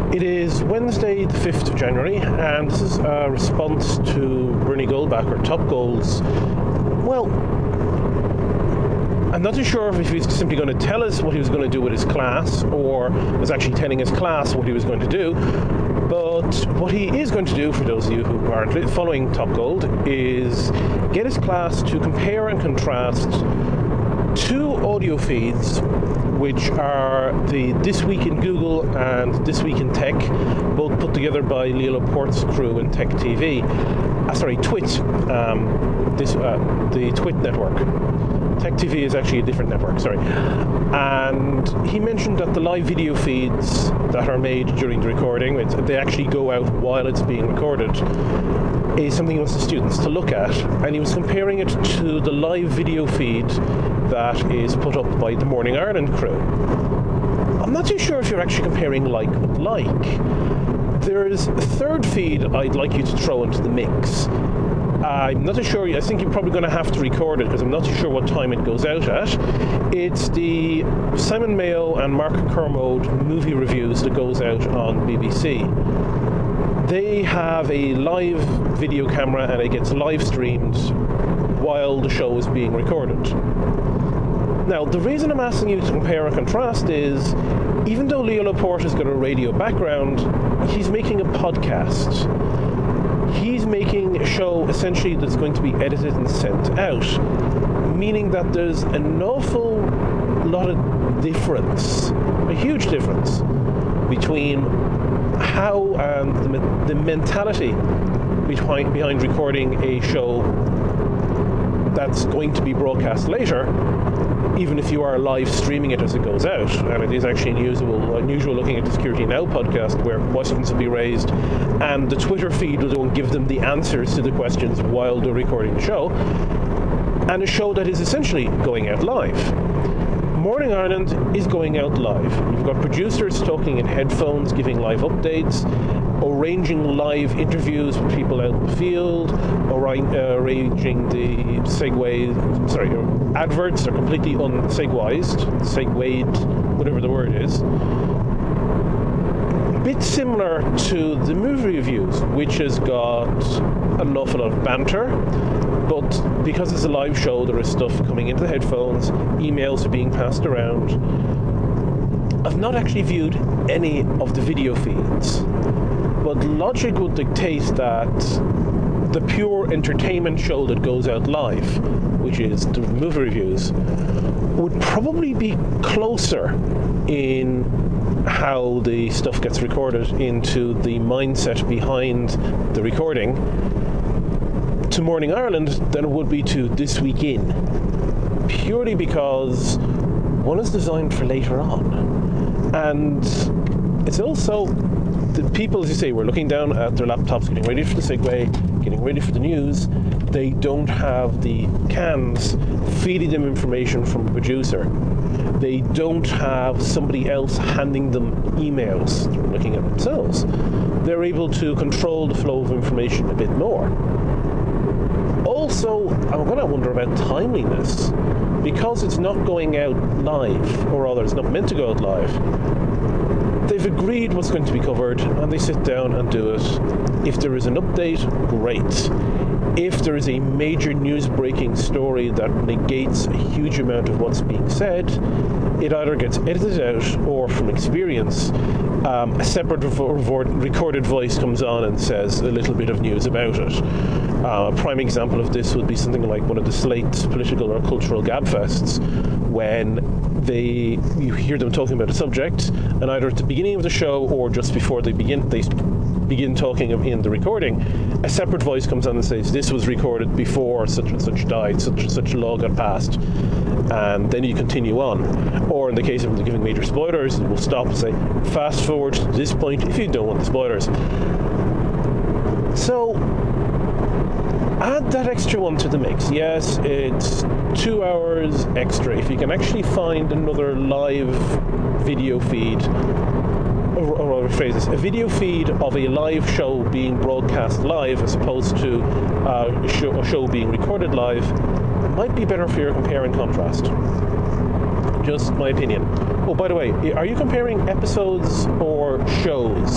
It is Wednesday, the 5th of January, and this is a response to Bernie Goldbach, or Top Goals. Well, I'm not too sure if he's simply going to tell us what he was going to do with his class, or was actually telling his class what he was going to do. But what he is going to do, for those of you who aren't following Top Gold, is get his class to compare and contrast two audio feeds, which are the This Week in Google and This Week in Tech, both put together by Leo Laporte's crew in Tech TV. Twit, the Twit network. Tech TV is actually a different network, sorry. And he mentioned that the live video feeds that are made during the recording, they actually go out while it's being recorded, is something he wants the students to look at. And he was comparing it to the live video feed that is put up by the Morning Ireland crew. I'm not too sure if you're actually comparing like with like. There's a third feed I'd like you to throw into the mix. I'm not too sure, I think you're probably going to have to record it because I'm not too sure what time it goes out at. It's the Simon Mayo and Mark Kermode movie reviews that goes out on BBC. They have a live video camera and it gets live streamed while the show is being recorded. Now, the reason I'm asking you to compare and contrast is, even though Leo Laporte has got a radio background, he's making a podcast. He's making a show essentially that's going to be edited and sent out, meaning that there's an awful lot of difference, a huge difference, between how the mentality behind recording a show that's going to be broadcast later, even if you are live streaming it as it goes out. And it is actually unusual looking at the Security Now podcast, where questions will be raised and the Twitter feed will give them the answers to the questions while they're recording the show, and a show that is essentially going out live. Morning Ireland is going out live. You've got producers talking in headphones, giving live updates, arranging live interviews with people out in the field, arranging the adverts are completely segued, whatever the word is. A bit similar to the movie reviews, which has got an awful lot of banter, but because it's a live show, there is stuff coming into the headphones, emails are being passed around. I've not actually viewed any of the video feeds, but logic would dictate that the pure entertainment show that goes out live, which is the movie reviews, would probably be closer in how the stuff gets recorded into the mindset behind the recording to Morning Ireland than it would be to This Week In, purely because one is designed for later on, and it's also the people, as you say, were looking down at their laptops, getting ready for the segue, getting ready for the news. They don't have the cans feeding them information from a producer. They don't have somebody else handing them emails. They're looking at themselves. They're able to control the flow of information a bit more. Also, I'm going to wonder about timeliness, because it's not going out live, or rather, it's not meant to go out live. They've agreed what's going to be covered, and they sit down and do it. If there is an update, great. If there is a major news-breaking story that negates a huge amount of what's being said, it either gets edited out, or from experience, a separate recorded voice comes on and says a little bit of news about it. A prime example of this would be something like one of the Slate's political or cultural gabfests, when you hear them talking about a subject, and either at the beginning of the show or just before they begin talking in the recording, a separate voice comes on and says, this was recorded before such and such died, such and such a law got passed, and then you continue on. Or in the case of them giving major spoilers, it will stop and say, fast forward to this point if you don't want the spoilers. So add that extra one to the mix. Yes, it's 2 hours extra. If you can actually find another live video feed, or rephrase this, a video feed of a live show being broadcast live as opposed to a show being recorded live, might be better for your compare and contrast. Just my opinion. Oh, by the way, are you comparing episodes or shows?